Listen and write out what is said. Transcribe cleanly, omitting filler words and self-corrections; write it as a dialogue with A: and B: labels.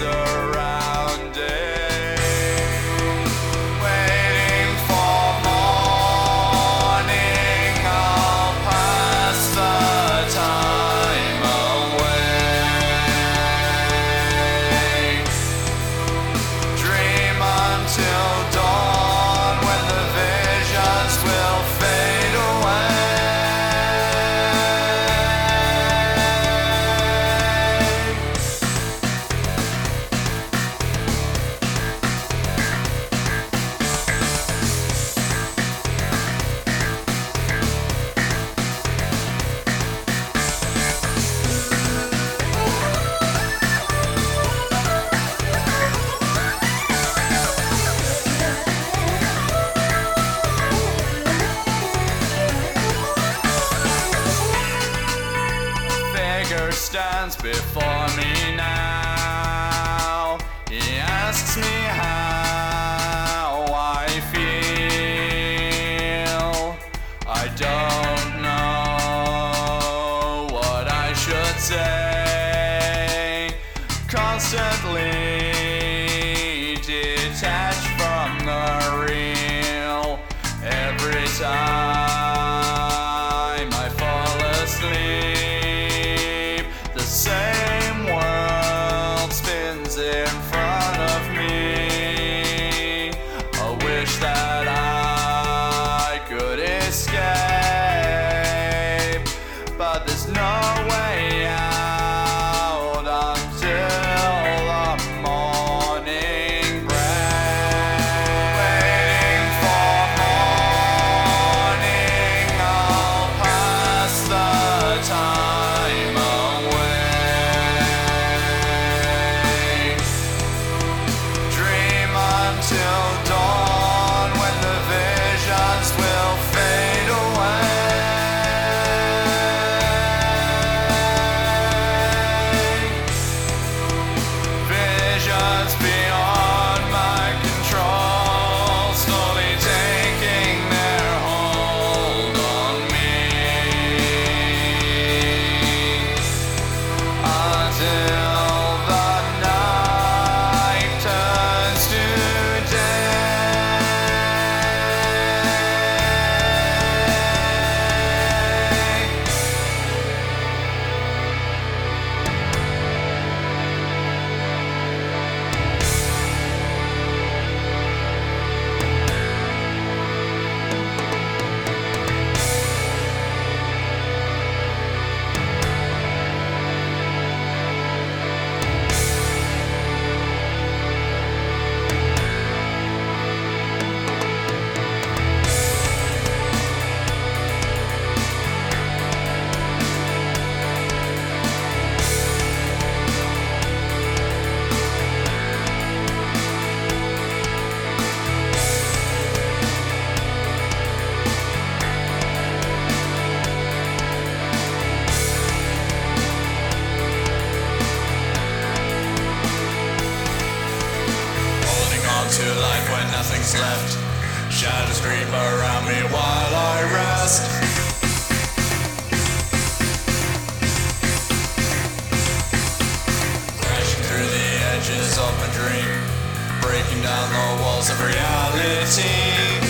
A: surrounding, waiting for morning. I'll pass the time away, dream until dawn when the visions will fade away. Stands before me now. He asks me how I feel. I don't know what I should say. Constantly detached from the real. Every time I fall asleep, the same world spins in front of me. I wish that I could escape, but there's no way out until the morning break. Waiting for morning, I'll pass the time away, dream until dawn when the visions will fade away. Visions beyond my control, slowly taking their hold on me, until the night turns to day. To life when nothing's left, shadows creep around me while I rest. Crashing through the edges of my dream, breaking down the walls of reality.